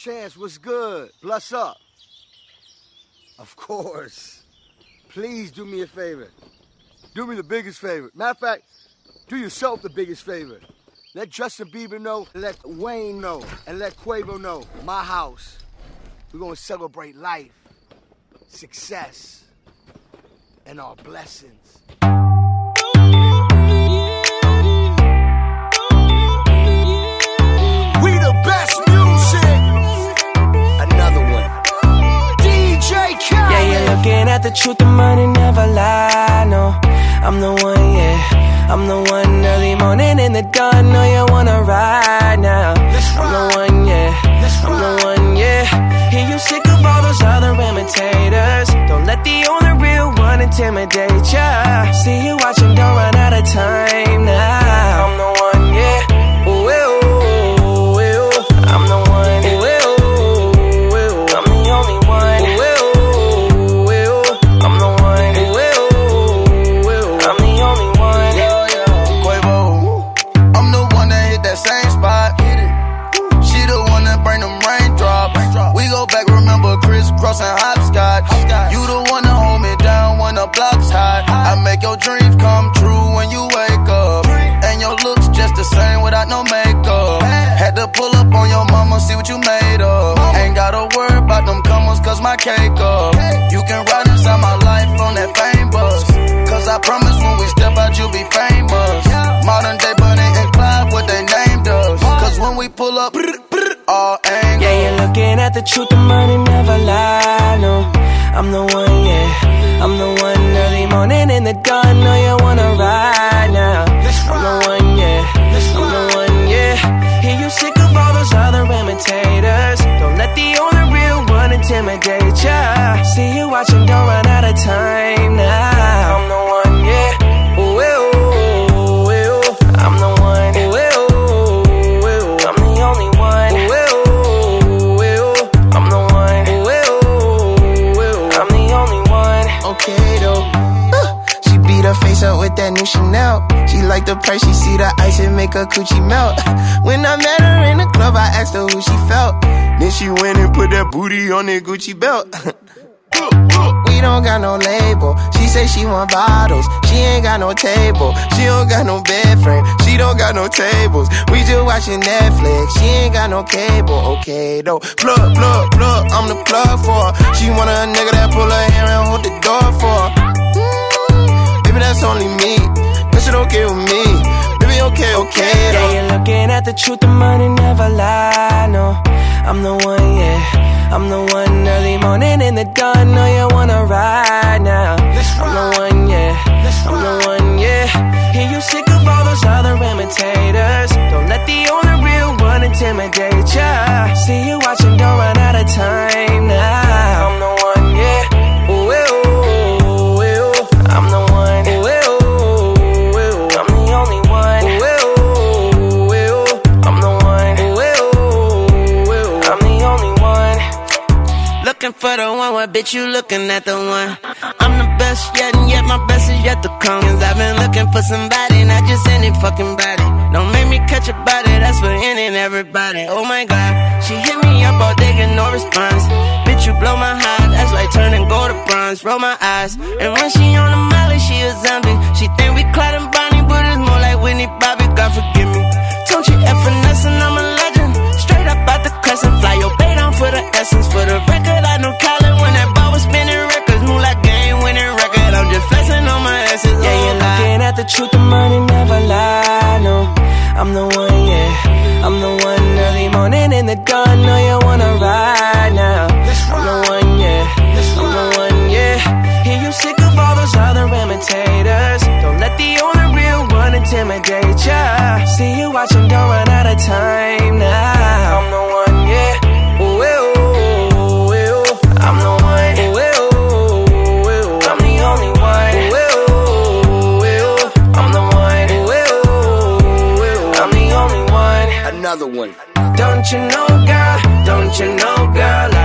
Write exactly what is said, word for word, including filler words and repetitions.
Chance, what's good? Bless up. Of course. Please do me a favor. Do me the biggest favor. Matter of fact, do yourself the biggest favor. Let Justin Bieber know, let Wayne know, and let Quavo know. My house. We're gonna celebrate life, success, and our blessings. We the best music. Another one. D J Khaled. Yeah, you're looking at the truth, the money never lie, no. I'm the one, yeah. I'm the one early morning in the dawn. Know you wanna ride now. I'm the one, yeah. I'm the one, yeah. Hear you sick of all those other imitators. Don't let the only real one intimidate ya. See you watching, don't run out of time now. I'm the one, yeah. Ooh, ooh, ooh, ooh. I'm the one, ooh, ooh, ooh. I'm the only one, ooh, ooh, ooh. I'm the one, ooh, ooh, ooh. I'm the only one. Quavo, I'm the one that hit that same spot. She the one that bring them raindrops. We go back, remember crisscross and hopscotch. You the one that hold me down when the block's hot. I make your dreams come true when you wake up. And your looks just the same without no makeup. Had to pull up on your mama, see what you made of. Ain't gotta worry about them comers, cause my cake up. You can ride inside my life on that fame bus. Cause I promise when we step out, you'll be famous. Modern day Bonnie and Clyde, what they named us. Cause when we pull up, all angles. Yeah, you're looking at the truth, the money never lie, no. I'm the one, yeah. I'm the one early morning in the dawn. Know you wanna ride now. I'm the one, yeah. I'm the one, yeah. Hear you sick of all those other imitators. Don't let the only real one intimidate ya. See you watching, don't run out of time now. I'm the one, yeah. Ooh, ooh, ooh, ooh. I'm the one, ooh, ooh, ooh. I'm the only one, ooh, ooh, ooh. I'm the one, ooh, ooh, ooh. I'm the only one. Okay though, uh, she beat her face up with that new Chanel. She like the price, she see the ice and make her coochie melt. When I met her in the club, I asked her who she felt. Then she went and put that booty on that Gucci belt. We don't got no label. She say she want bottles. She ain't got no table. She don't got no bed frame. She don't got no tables. We just watching Netflix. She ain't got no cable. Okay though. Plug, plug, plug. I'm the plug for her. She want a nigga that pull her hair and hold the door for her. Mm, baby, that's only me. That shit okay with me. Baby, okay, okay though. Yeah, you're looking at the truth, the money never lie, no. I'm the one, yeah. I'm the one early morning in the dawn. Know you wanna ride now. I'm the one, yeah. I'm the one, yeah. Hear you sick of all those other imitators. Don't let the only real one intimidate ya. See you watching, don't run out of time now. I'm the one, yeah. Ooh, ooh, ooh. I'm the one, ooh, ooh, ooh. I'm the only one, ooh, ooh, ooh. I'm the one, ooh, ooh, ooh. I'm the only one. Looking for the one, what bitch you looking at the one? I'm the best yet, and yet my best is yet to come. Cause I've been looking for somebody, not just any fucking body. Don't make me catch a body, that's for any and everybody. Oh my god, she hit me up all day, get no response. Bitch, you blow my heart, that's like turning gold to bronze. Roll my eyes, and when she on the molly, she a zombie. She think we Clyde and Bonnie, but it's more like Whitney Bobby, God forgive me. Don't you F finesse and I'm a legend. Straight up out the crescent, fly your bait on for the essence. For the record, I know Colin when that ball was spinning records. Move like game winning record, I'm just flexing on my essence. Yeah, you're looking at the truth, the money never lie, no. I'm the one, yeah. I'm the one early morning in the dawn. Know you wanna ride now. I'm the one, yeah. I'm the one, yeah. Hear you sick of all those other imitators. Don't let the only real one intimidate ya. See you watching, don't run out of time now. I'm the one, yeah. Ooh, ooh, ooh, ooh. I'm the one, ooh, ooh, ooh. I'm the only one, ooh, ooh, ooh. I'm the one, ooh, ooh, ooh. I'm the only one. Another one. Don't you know, girl? Don't you know, girl?